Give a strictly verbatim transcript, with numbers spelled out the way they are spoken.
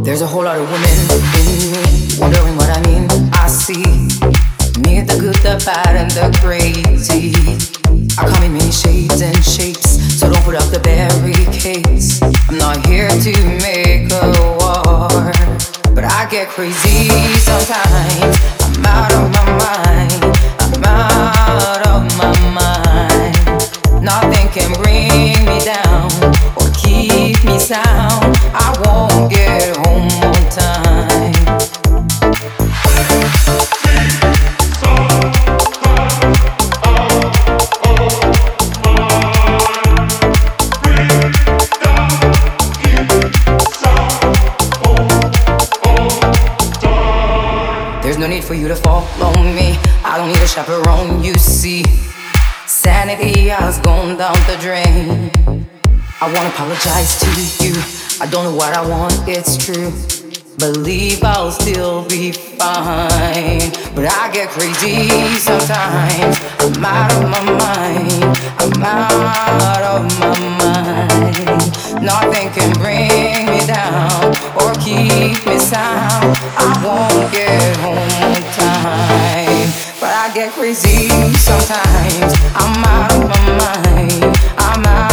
There's a whole lot of women in me, wondering what I mean. I see me, the good, the bad, and the crazy. I come in many shades and shapes, so don't put up the barricades. I'm not here to make a war, but I get crazy sometimes. I'm out of my mind, I'm out of my mind. Nothing can bring me down or keep me sound. I won't get home on time. There's no need for you to follow me. I don't need a chaperone, you see. Sanity has gone down the drain. I wanna apologize to you. I don't know what I want, it's true. Believe I'll still be fine, but I get crazy sometimes. I'm out of my mind, I'm out of my mind. Nothing can bring me down or keep me sound. I won't get home on time, but I get crazy sometimes. I'm out of my mind, I'm out